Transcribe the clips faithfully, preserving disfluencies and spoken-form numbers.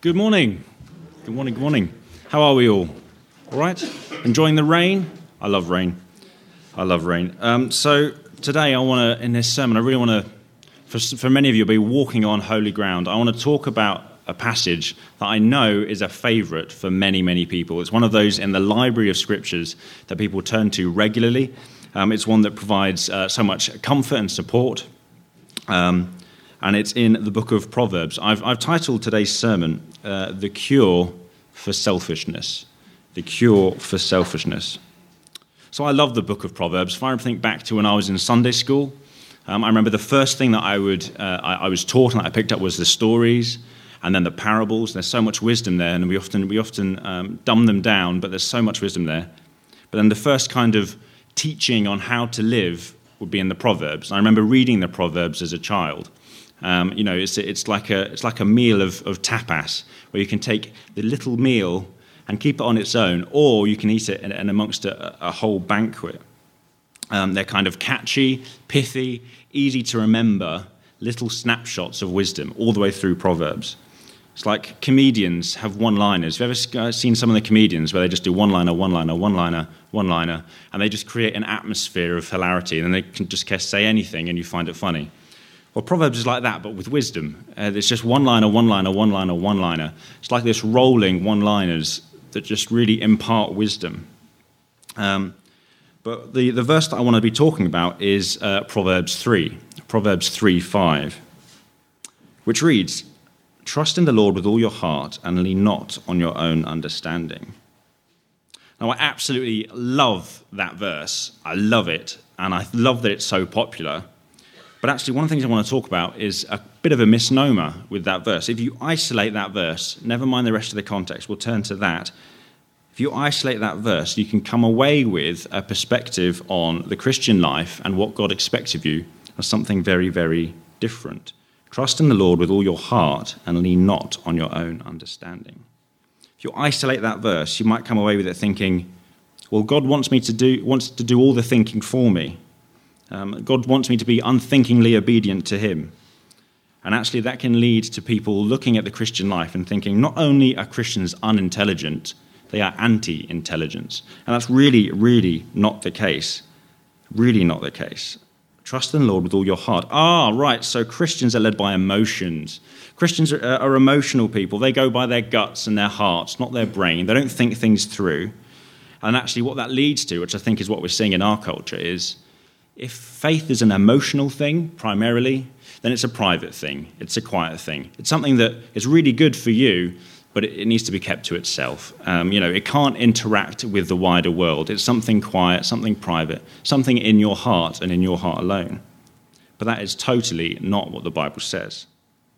Good morning. Good morning, good morning. How are we all? All right? Enjoying the rain? I love rain. I love rain. Um, so today I want to, in this sermon, I really want to, for, for many of you, be walking on holy ground. I want to talk about a passage that I know is a favourite for many, many people. It's one of those in the library of scriptures that people turn to regularly. Um, it's one that provides uh, so much comfort and support. Um, and it's in the book of Proverbs. I've, I've titled today's sermon, uh, The Cure for Selfishness. The Cure for Selfishness. So I love the book of Proverbs. If I think back to when I was in Sunday school, um, I remember the first thing that I would uh, I, I was taught and that I picked up was the stories and then the parables. There's so much wisdom there, and we often we often um, dumb them down, but there's so much wisdom there. But then the first kind of teaching on how to live would be in the Proverbs. And I remember reading the Proverbs as a child. Um, you know, it's it's like a it's like a meal of, of tapas, where you can take the little meal and keep it on its own, or you can eat it in, in amongst a, a whole banquet. Um, they're kind of catchy, pithy, easy to remember, little snapshots of wisdom all the way through Proverbs. It's like comedians have one-liners. Have you ever seen some of the comedians where they just do one-liner, one-liner, one-liner, one-liner, and they just create an atmosphere of hilarity, and then they can just say anything and you find it funny? Well, Proverbs is like that, but with wisdom. Uh, it's just one-liner, one-liner, one-liner, one-liner. It's like this rolling one-liners that just really impart wisdom. Um, but the, the verse that I want to be talking about is uh, Proverbs three, Proverbs three five, which reads, "Trust in the Lord with all your heart and lean not on your own understanding." Now, I absolutely love that verse. I love it, and I love that it's so popular. But actually, one of the things I want to talk about is a bit of a misnomer with that verse. If you isolate that verse, never mind the rest of the context, we'll turn to that. If you isolate that verse, you can come away with a perspective on the Christian life and what God expects of you as something very, very different. Trust in the Lord with all your heart and lean not on your own understanding. If you isolate that verse, you might come away with it thinking, well, God wants me to do wants to do all the thinking for me. Um, God wants me to be unthinkingly obedient to him. And actually that can lead to people looking at the Christian life and thinking not only are Christians unintelligent, they are anti-intelligence. And that's really, really not the case. Really not the case. Trust in the Lord with all your heart. Ah, right, so Christians are led by emotions. Christians are, are emotional people. They go by their guts and their hearts, not their brain. They don't think things through. And actually what that leads to, which I think is what we're seeing in our culture, is if faith is an emotional thing, primarily, then it's a private thing. It's a quiet thing. It's something that is really good for you, but it, it needs to be kept to itself. Um, you know, it can't interact with the wider world. It's something quiet, something private, something in your heart and in your heart alone. But that is totally not what the Bible says.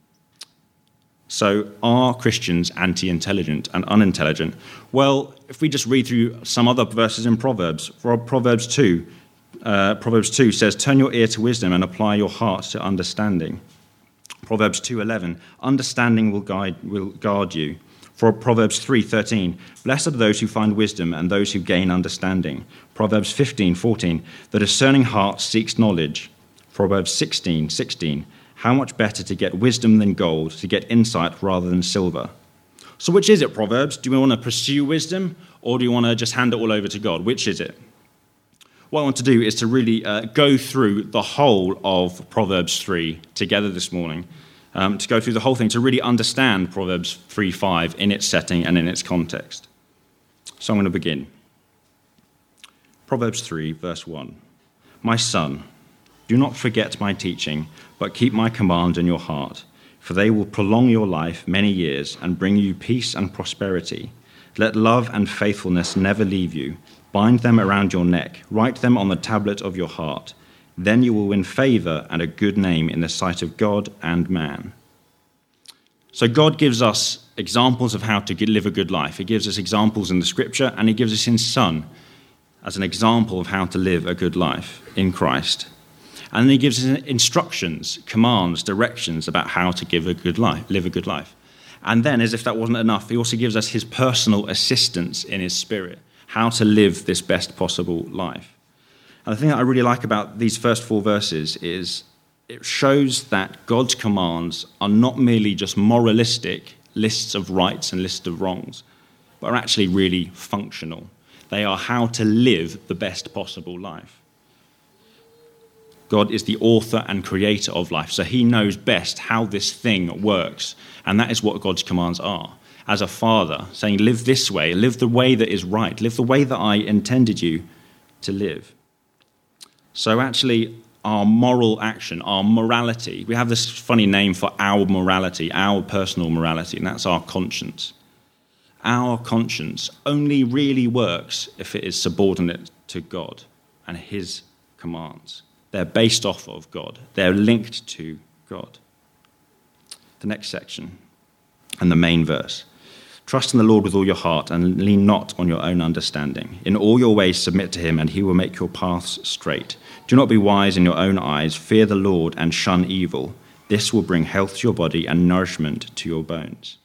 So are Christians anti-intelligent and unintelligent? Well, if we just read through some other verses in Proverbs, for Proverbs two, Uh, Proverbs two says, "Turn your ear to wisdom and apply your heart to understanding." Proverbs two eleven, "Understanding will guide will guard you." For Proverbs three thirteen, "Blessed are those who find wisdom and those who gain understanding." Proverbs fifteen fourteen, "The discerning heart seeks knowledge." Proverbs sixteen sixteen, "How much better to get wisdom than gold, to get insight rather than silver." So which is it, Proverbs? Do we want to pursue wisdom, or do you want to just hand it all over to God? Which is it? What I want to do is to really uh, go through the whole of Proverbs three together this morning, um, to go through the whole thing, to really understand Proverbs three five in its setting and in its context. So I'm going to begin. Proverbs three, verse one. "My son, do not forget my teaching, but keep my commands in your heart, for they will prolong your life many years and bring you peace and prosperity. Let love and faithfulness never leave you. Bind them around your neck, write them on the tablet of your heart. Then you will win favor and a good name in the sight of God and man." So God gives us examples of how to live a good life. He gives us examples in the scripture, and he gives us his son as an example of how to live a good life in Christ. And then he gives us instructions, commands, directions about how to give a good life, live a good life. And then, as if that wasn't enough, he also gives us his personal assistance in his spirit, how to live this best possible life. And the thing that I really like about these first four verses is it shows that God's commands are not merely just moralistic lists of rights and lists of wrongs, but are actually really functional. They are how to live the best possible life. God is the author and creator of life, so he knows best how this thing works, and that is what God's commands are. As a father, saying, live this way, live the way that is right, live the way that I intended you to live. So actually, our moral action, our morality, we have this funny name for our morality, our personal morality, and that's our conscience. Our conscience only really works if it is subordinate to God and his commands. They're based off of God. They're linked to God. The next section and the main verse. Trust in the Lord with all your heart and lean not on your own understanding. In all your ways submit to him, and he will make your paths straight. Do not be wise in your own eyes. Fear the Lord and shun evil. This will bring health to your body and nourishment to your bones.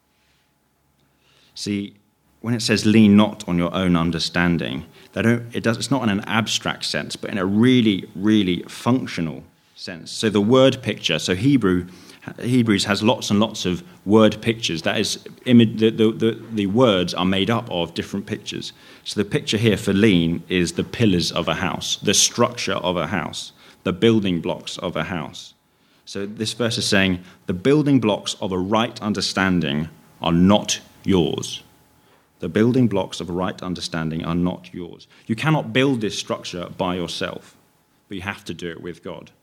See, when it says lean not on your own understanding, they don't, it does, it's not in an abstract sense, but in a really, really functional sense. So the word picture, so Hebrew, Hebrews has lots and lots of word pictures. That is, the, the, the, the words are made up of different pictures. So the picture here for lean is the pillars of a house, the structure of a house, the building blocks of a house. So this verse is saying the building blocks of a right understanding are not yours. The building blocks of a right understanding are not yours. You cannot build this structure by yourself, but you have to do it with God.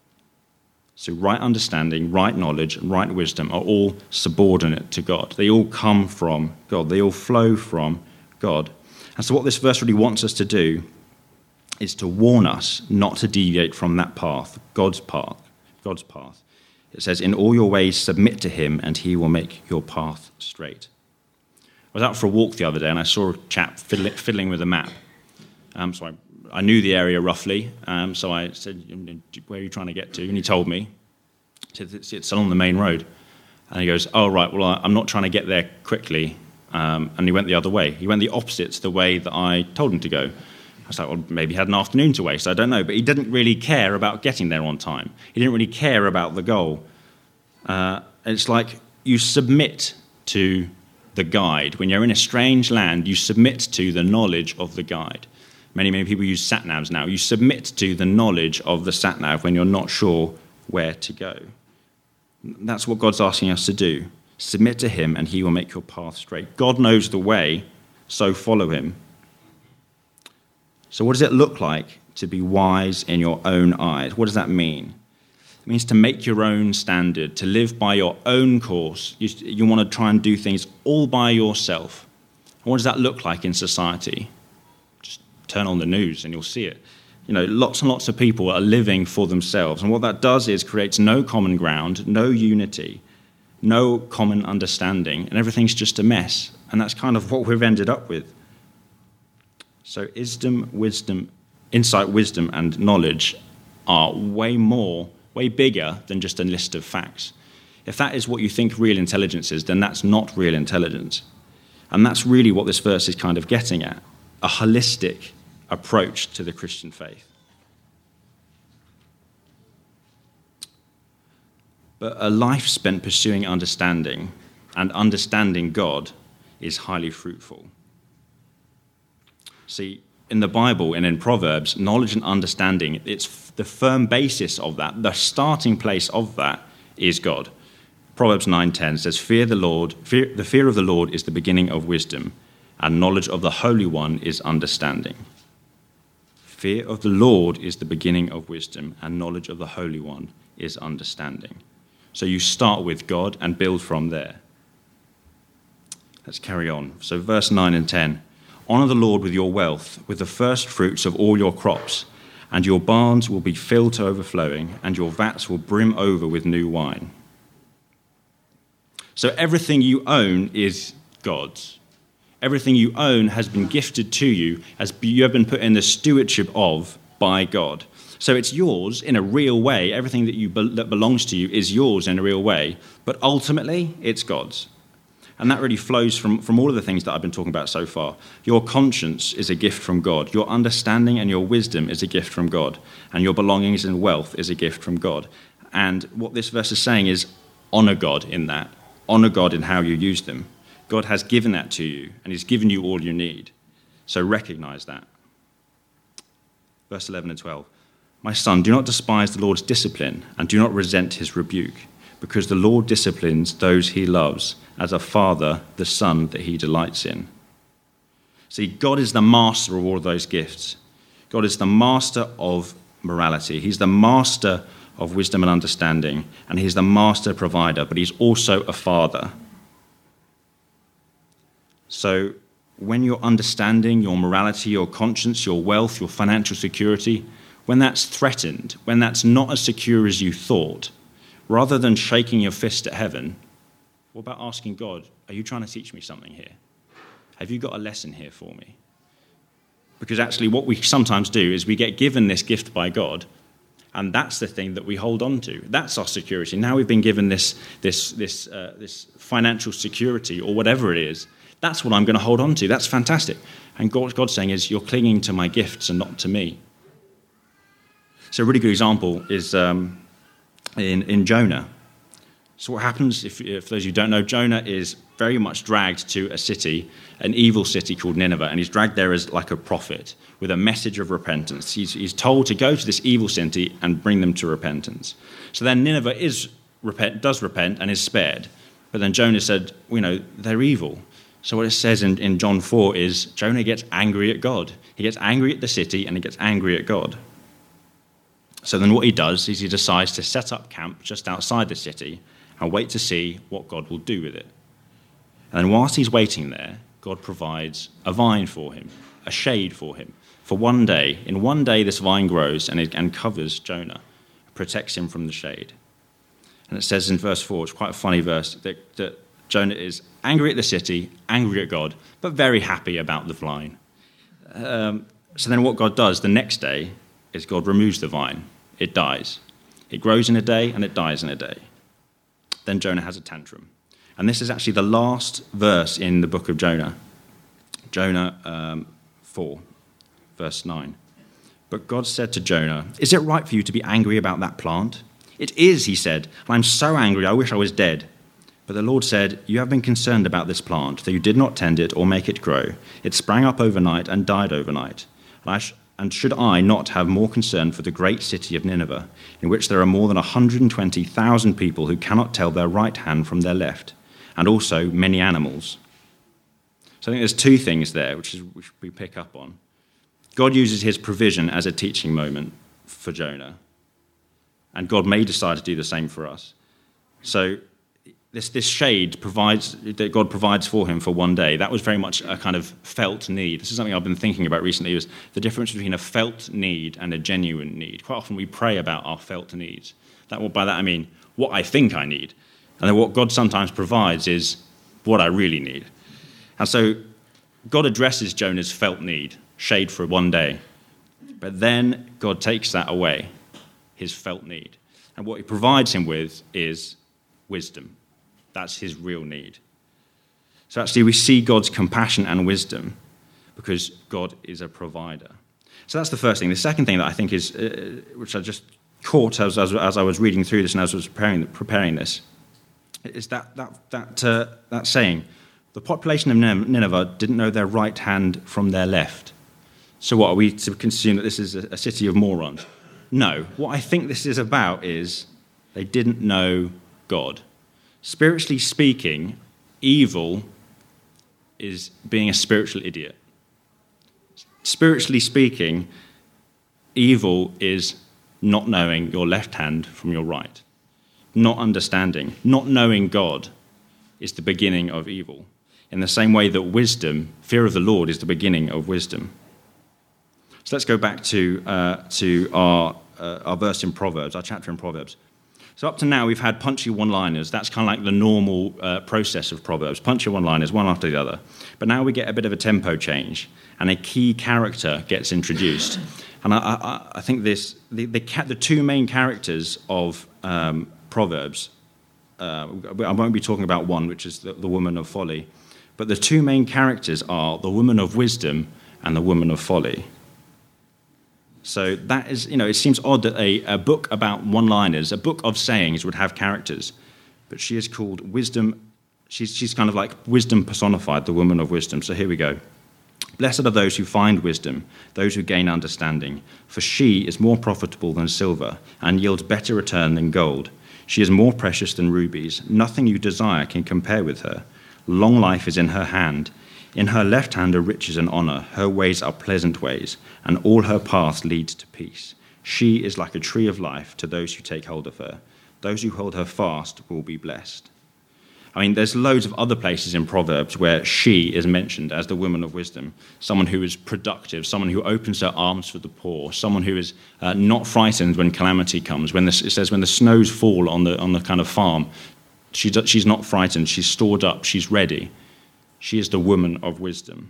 So right understanding, right knowledge, and right wisdom are all subordinate to God. They all come from God. They all flow from God. And so what this verse really wants us to do is to warn us not to deviate from that path, God's path. God's path. It says, in all your ways submit to him, and he will make your path straight. I was out for a walk the other day, and I saw a chap fiddling with a map. Um, so I, I knew the area roughly, um, so I said, where are you trying to get to? And he told me. He said, it's, it's along the main road. And he goes, oh, right, well, I'm not trying to get there quickly. Um, and he went the other way. He went the opposite to the way that I told him to go. I was like, well, maybe he had an afternoon to waste, I don't know. But he didn't really care about getting there on time. He didn't really care about the goal. Uh, it's like you submit to the guide. When you're in a strange land, you submit to the knowledge of the guide. Many, many people use sat-navs now. You submit to the knowledge of the sat-nav when you're not sure where to go. That's what God's asking us to do. Submit to him, and he will make your path straight. God knows the way, so follow him. So what does it look like to be wise in your own eyes? What does that mean? It means to make your own standard, to live by your own course. You, you want to try and do things all by yourself. And what does that look like in society? Just turn on the news and you'll see it. You know, lots and lots of people are living for themselves. And what that does is creates no common ground, no unity, no common understanding, and everything's just a mess. And that's kind of what we've ended up with. So wisdom, wisdom, insight, wisdom, and knowledge are way more, way bigger than just a list of facts. If that is what you think real intelligence is, then that's not real intelligence. And that's really what this verse is kind of getting at, a holistic approach to the Christian faith. But a life spent pursuing understanding and understanding God is highly fruitful. See, in the Bible and in Proverbs, knowledge and understanding, it's the firm basis of that, the starting place of that is God. Proverbs nine ten says, Fear the Lord, fear, the fear of the Lord is the beginning of wisdom, and knowledge of the Holy One is understanding. Fear of the Lord is the beginning of wisdom, and knowledge of the Holy One is understanding. So you start with God and build from there. Let's carry on. So verse nine and ten. Honor the Lord with your wealth, with the first fruits of all your crops, and your barns will be filled to overflowing, and your vats will brim over with new wine. So everything you own is God's. Everything you own has been gifted to you, as you have been put in the stewardship of by God. So it's yours in a real way. Everything that you that belongs to you is yours in a real way, but ultimately it's God's. And that really flows from, from all of the things that I've been talking about so far. Your conscience is a gift from God. Your understanding and your wisdom is a gift from God. And your belongings and wealth is a gift from God. And what this verse is saying is honor God in that. honor God in how you use them. God has given that to you, and he's given you all you need. So recognize that. Verse eleven and twelve. My son, do not despise the Lord's discipline, and do not resent his rebuke, because the Lord disciplines those he loves, as a father the son that he delights in. See, God is the master of all of those gifts. God is the master of morality. He's the master of wisdom and understanding, and he's the master provider, but he's also a father. So when your understanding, your morality, your conscience, your wealth, your financial security, when that's threatened, when that's not as secure as you thought, rather than shaking your fist at heaven, what about asking God, are you trying to teach me something here? Have you got a lesson here for me? Because actually what we sometimes do is we get given this gift by God, and that's the thing that we hold on to. That's our security. Now we've been given this, this, this, uh, this financial security or whatever it is. That's what I'm going to hold on to. That's fantastic. And God, God's saying is, you're clinging to my gifts and not to me. So a really good example is um, in, in Jonah. So what happens, if, if those of you who don't know, Jonah is very much dragged to a city, an evil city called Nineveh, and he's dragged there as like a prophet with a message of repentance. He's, he's told to go to this evil city and bring them to repentance. So then Nineveh is repent, does repent and is spared. But then Jonah said, you know, they're evil. So what it says in, in John four is Jonah gets angry at God. He gets angry at the city and he gets angry at God. So then what he does is he decides to set up camp just outside the city and wait to see what God will do with it. And then whilst he's waiting there, God provides a vine for him, a shade for him. For one day, in one day this vine grows and it and covers Jonah, protects him from the shade. And it says in verse four, it's quite a funny verse, that, that Jonah is angry at the city, angry at God, but very happy about the vine. Um, so then what God does the next day is God removes the vine. It dies. It grows in a day and it dies in a day. Then Jonah has a tantrum. And this is actually the last verse in the book of Jonah. Jonah um, four, verse nine. But God said to Jonah, is it right for you to be angry about that plant? It is, he said, and I'm so angry I wish I was dead. But the Lord said, you have been concerned about this plant, though you did not tend it or make it grow. It sprang up overnight and died overnight. And, I sh- and should I not have more concern for the great city of Nineveh, in which there are more than one hundred twenty thousand people who cannot tell their right hand from their left, and also many animals? So I think there's two things there which, is, which we pick up on. God uses his provision as a teaching moment for Jonah, and God may decide to do the same for us. So This this shade provides that God provides for him for one day. That was very much a kind of felt need. This is something I've been thinking about recently, was the difference between a felt need and a genuine need. Quite often we pray about our felt needs. That by that I mean what I think I need. And then what God sometimes provides is what I really need. And so God addresses Jonah's felt need, shade for one day. But then God takes that away, his felt need. And what he provides him with is wisdom. That's his real need. So actually we see God's compassion and wisdom because God is a provider. So that's the first thing. The second thing that I think is, uh, which I just caught as, as, as I was reading through this and as I was preparing, preparing this, is that, that, that, uh, that saying, the population of Nineveh didn't know their right hand from their left. So what, are we to consume that this is a, a city of morons? No. What I think this is about is they didn't know God. Spiritually speaking, evil is being a spiritual idiot. Spiritually speaking, evil is not knowing your left hand from your right, not understanding, not knowing God is the beginning of evil. In the same way that wisdom, fear of the Lord, is the beginning of wisdom. So let's go back to uh, to our uh, our verse in Proverbs, our chapter in Proverbs. So up to now, we've had punchy one-liners. That's kind of like the normal uh, process of Proverbs, punchy one-liners, one after the other. But now we get a bit of a tempo change, and a key character gets introduced. And I, I, I think this the, the, the two main characters of um, Proverbs, uh, I won't be talking about one, which is the, the woman of folly, but the two main characters are the woman of wisdom and the woman of folly. So that is, you know, it seems odd that a, a book about one-liners, a book of sayings would have characters, but she is called wisdom She's, she's kind of like wisdom personified, the woman of wisdom. So here we go. Blessed are those who find wisdom, those who gain understanding, for she is more profitable than silver and yields better return than gold. She is more precious than rubies. Nothing you desire can compare with her. Long life is in her hand. In her left hand are riches and honor. Her ways are pleasant ways, and all her paths lead to peace. She is like a tree of life to those who take hold of her. Those who hold her fast will be blessed. I mean, there's loads of other places in Proverbs where she is mentioned as the woman of wisdom, someone who is productive, someone who opens her arms for the poor, someone who is uh, not frightened when calamity comes. When the, it says when the snows fall on the on the kind of farm, she, she's not frightened, she's stored up, she's ready. She is the woman of wisdom.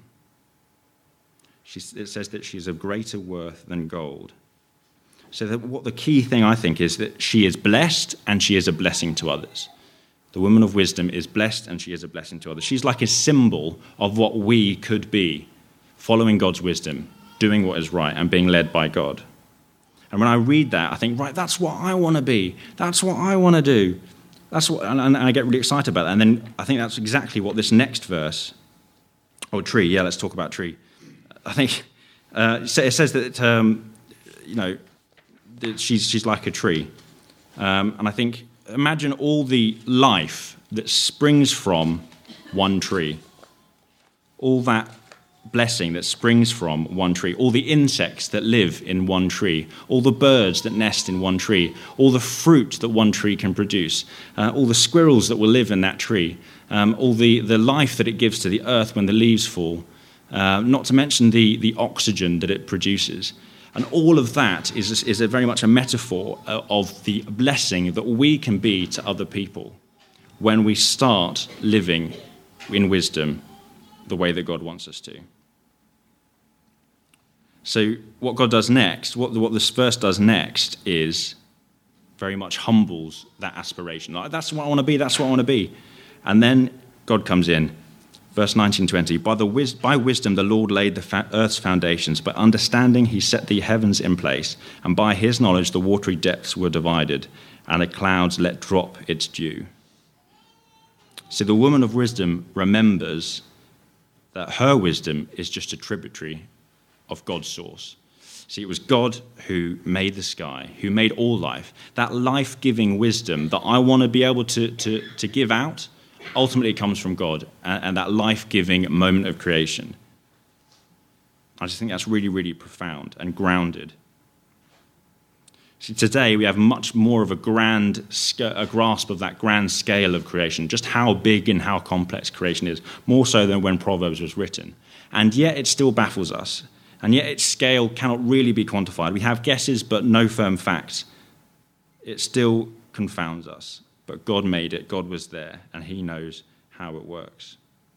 She's, it says that she's of greater worth than gold. So that what the key thing, I think, is that she is blessed and she is a blessing to others. The woman of wisdom is blessed and she is a blessing to others. She's like a symbol of what we could be, following God's wisdom, doing what is right and being led by God. And when I read that, I think, right, that's what I want to be. That's what I want to do. That's what, and, and I get really excited about that. And then I think that's exactly what this next verse, or tree, yeah, let's talk about tree. I think uh, it says that, um, you know, that she's, she's like a tree. Um, and I think, imagine all the life that springs from one tree, all that blessing that springs from one tree, all the insects that live in one tree, all the birds that nest in one tree, all the fruit that one tree can produce, uh, all the squirrels that will live in that tree, um, all the, the life that it gives to the earth when the leaves fall, uh, not to mention the, the oxygen that it produces. And all of that is, is a very much a metaphor of the blessing that we can be to other people when we start living in wisdom the way that God wants us to. So what God does next, what, what this verse does next is very much humbles that aspiration. Like, that's what I want to be, that's what I want to be. And then God comes in. Verse nineteen twenty, by, the wis- by wisdom the Lord laid the fa- earth's foundations, by understanding he set the heavens in place, and by his knowledge the watery depths were divided, and the clouds let drop its dew. So the woman of wisdom remembers that her wisdom is just a tributary of God's source. See, it was God who made the sky, who made all life. That life-giving wisdom that I want to be able to, to, to give out, ultimately comes from God and, and that life-giving moment of creation. I just think that's really, really profound and grounded. See, today we have much more of a grand a grasp of that grand scale of creation, just how big and how complex creation is, more so than when Proverbs was written. And yet it still baffles us. And yet its scale cannot really be quantified. We have guesses, but no firm facts. It still confounds us. But God made it, God was there, and he knows how it works.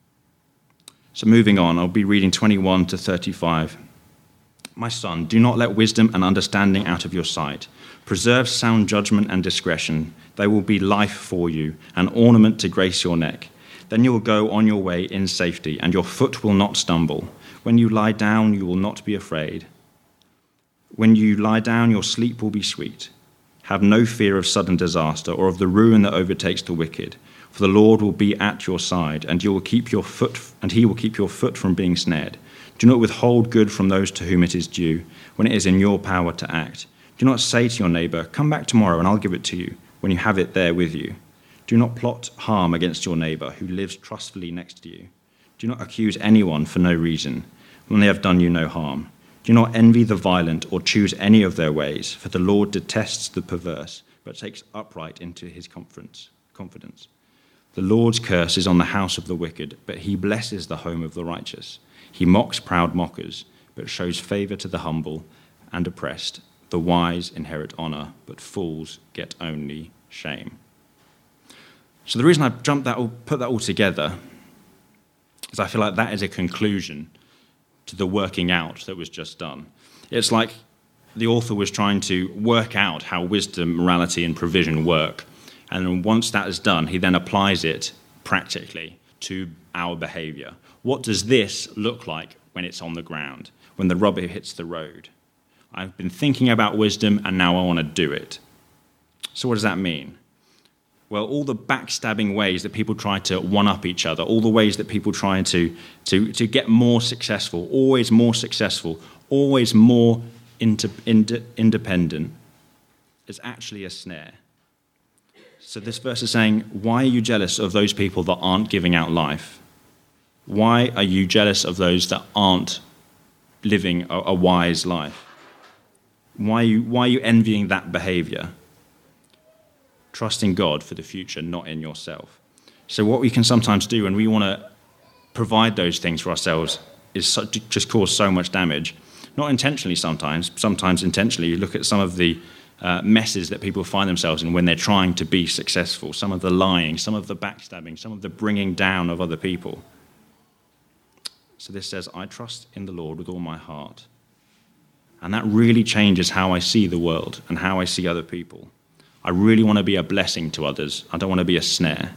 So moving on, I'll be reading twenty-one to thirty-five. My son, do not let wisdom and understanding out of your sight. Preserve sound judgment and discretion. They will be life for you, an ornament to grace your neck. Then you will go on your way in safety, and your foot will not stumble. When you lie down, you will not be afraid. When you lie down, your sleep will be sweet. Have no fear of sudden disaster or of the ruin that overtakes the wicked. For the Lord will be at your side, and you will keep your foot, and he will keep your foot from being snared. Do not withhold good from those to whom it is due, when it is in your power to act. Do not say to your neighbor, come back tomorrow and I'll give it to you, when you have it there with you. Do not plot harm against your neighbor who lives trustfully next to you. Do not accuse anyone for no reason, when they have done you no harm. Do not envy the violent or choose any of their ways, for the Lord detests the perverse, but takes upright into his confidence. The Lord's curse is on the house of the wicked, but he blesses the home of the righteous. He mocks proud mockers, but shows favor to the humble and oppressed. The wise inherit honor, but fools get only shame. So the reason I jumped that, all, put that all together, is I feel like that is a conclusion to the working out that was just done. It's like the author was trying to work out how wisdom, morality, and provision work. And once that is done, he then applies it practically to our behavior. What does this look like when it's on the ground, when the rubber hits the road? I've been thinking about wisdom, and now I want to do it. So what does that mean? Well, all the backstabbing ways that people try to one-up each other, all the ways that people try to, to, to get more successful, always more successful, always more inter, ind, independent, is actually a snare. So this verse is saying, why are you jealous of those people that aren't giving out life? Why are you jealous of those that aren't living a, a wise life? Why are you, why are you envying that behavior? Trust in God for the future, not in yourself. So what we can sometimes do when we want to provide those things for ourselves is so, just cause so much damage. Not intentionally sometimes, sometimes intentionally. You look at some of the uh, messes that people find themselves in when they're trying to be successful, some of the lying, some of the backstabbing, some of the bringing down of other people. So this says, I trust in the Lord with all my heart. And that really changes how I see the world and how I see other people. I really want to be a blessing to others. I don't want to be a snare.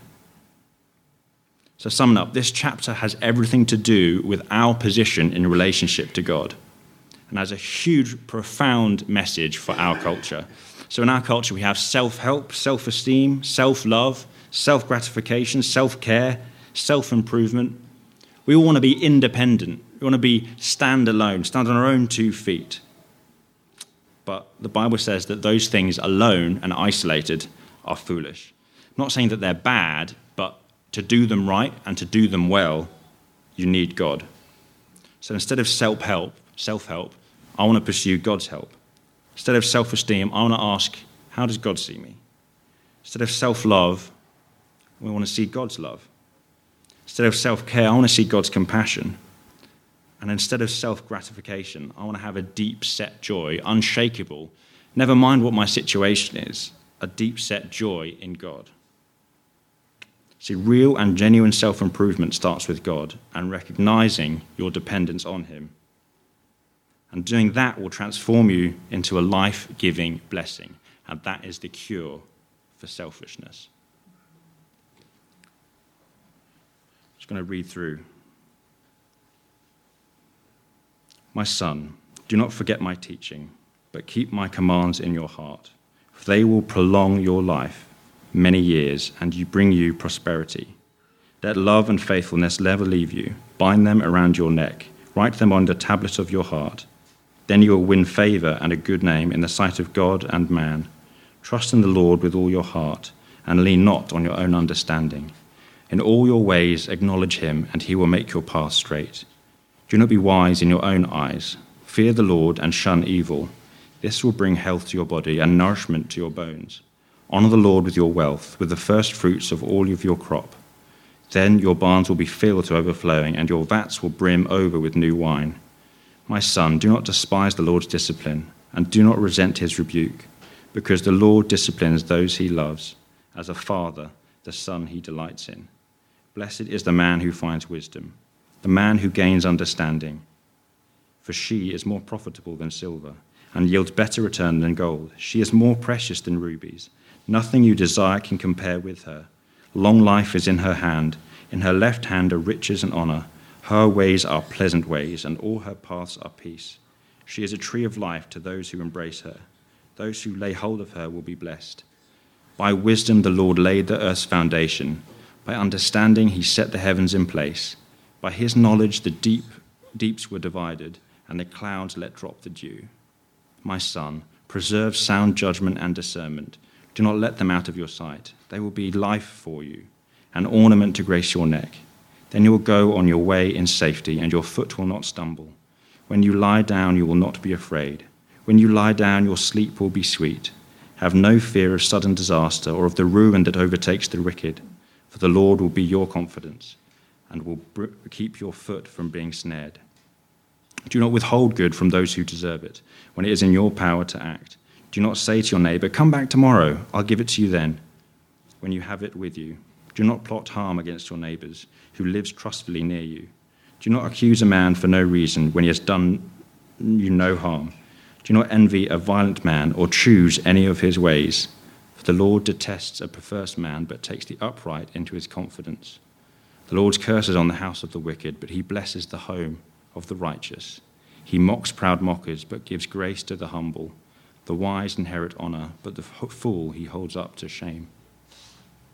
So summing up, this chapter has everything to do with our position in relationship to God, and has a huge, profound message for our culture. So in our culture, we have self-help, self-esteem, self-love, self-gratification, self-care, self-improvement. We all want to be independent. We want to be stand alone, stand on our own two feet. But the Bible says that those things alone and isolated are foolish. I'm not saying that they're bad, but to do them right and to do them well, you need God. So instead of self-help, self-help, I want to pursue God's help. Instead of self-esteem, I want to ask, how does God see me? Instead of self-love, we want to see God's love. Instead of self-care, I want to see God's compassion. And instead of self-gratification, I want to have a deep-set joy, unshakable, never mind what my situation is, a deep-set joy in God. See, real and genuine self-improvement starts with God and recognizing your dependence on him. And doing that will transform you into a life-giving blessing. And that is the cure for selfishness. I'm just going to read through. My son, do not forget my teaching, but keep my commands in your heart, for they will prolong your life many years, and you bring you prosperity. Let love and faithfulness never leave you. Bind them around your neck. Write them on the tablet of your heart. Then you will win favor and a good name in the sight of God and man. Trust in the Lord with all your heart, and lean not on your own understanding. In all your ways acknowledge him, and he will make your path straight. Do not be wise in your own eyes. Fear the Lord and shun evil. This will bring health to your body and nourishment to your bones. Honor the Lord with your wealth, with the first fruits of all of your crop. Then your barns will be filled to overflowing, and your vats will brim over with new wine. My son, do not despise the Lord's discipline, and do not resent his rebuke, because the Lord disciplines those he loves, as a father the son he delights in. Blessed is the man who finds wisdom, the man who gains understanding. For she is more profitable than silver, and yields better return than gold. She is more precious than rubies. Nothing you desire can compare with her. Long life is in her hand. In her left hand are riches and honor. Her ways are pleasant ways, and all her paths are peace. She is a tree of life to those who embrace her. Those who lay hold of her will be blessed. By wisdom the Lord laid the earth's foundation. By understanding he set the heavens in place. By his knowledge the deep deeps were divided, and the clouds let drop the dew. My son, preserve sound judgment and discernment. Do not let them out of your sight. They will be life for you, an ornament to grace your neck. Then you will go on your way in safety, and your foot will not stumble. When you lie down, you will not be afraid. When you lie down, your sleep will be sweet. Have no fear of sudden disaster or of the ruin that overtakes the wicked, for the Lord will be your confidence and will br- keep your foot from being snared. Do not withhold good from those who deserve it, when it is in your power to act. Do not say to your neighbor, come back tomorrow, I'll give it to you then, when you have it with you. Do not plot harm against your neighbors, who lives trustfully near you. Do not accuse a man for no reason when he has done you no harm. Do not envy a violent man or choose any of his ways. For the Lord detests a perverse man, but takes the upright into his confidence. The Lord's curse is on the house of the wicked, but he blesses the home of the righteous. He mocks proud mockers, but gives grace to the humble. The wise inherit honor, but the fool he holds up to shame.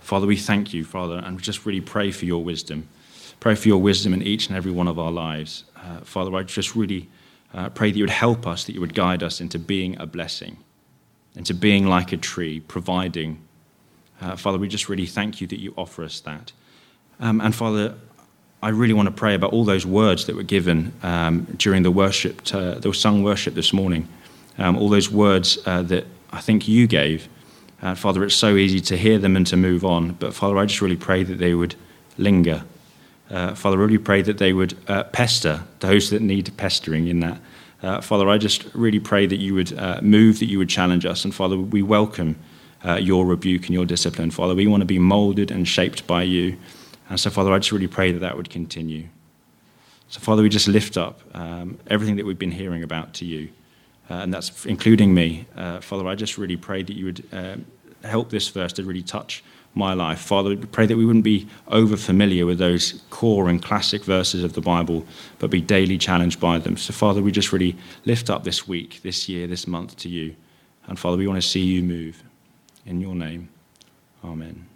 Father, we thank you, Father, and we just really pray for your wisdom. Pray for your wisdom in each and every one of our lives. Uh, Father, I just really uh, pray that you would help us, that you would guide us into being a blessing, into being like a tree, providing. Uh, Father, we just really thank you that you offer us that. Um, and Father, I really want to pray about all those words that were given um, during the worship, uh, the sung worship this morning. Um, all those words uh, that I think you gave. Uh, Father, it's so easy to hear them and to move on. But Father, I just really pray that they would linger. Uh, Father, I really pray that they would uh, pester those that need pestering in that. Uh, Father, I just really pray that you would uh, move, that you would challenge us. And Father, we welcome uh, your rebuke and your discipline. Father, we want to be molded and shaped by you. And so, Father, I just really pray that that would continue. So, Father, we just lift up um, everything that we've been hearing about to you. Uh, and that's including me. Uh, Father, I just really pray that you would uh, help this verse to really touch my life. Father, we pray that we wouldn't be over familiar with those core and classic verses of the Bible, but be daily challenged by them. So, Father, we just really lift up this week, this year, this month to you. And, Father, we want to see you move. In your name, amen.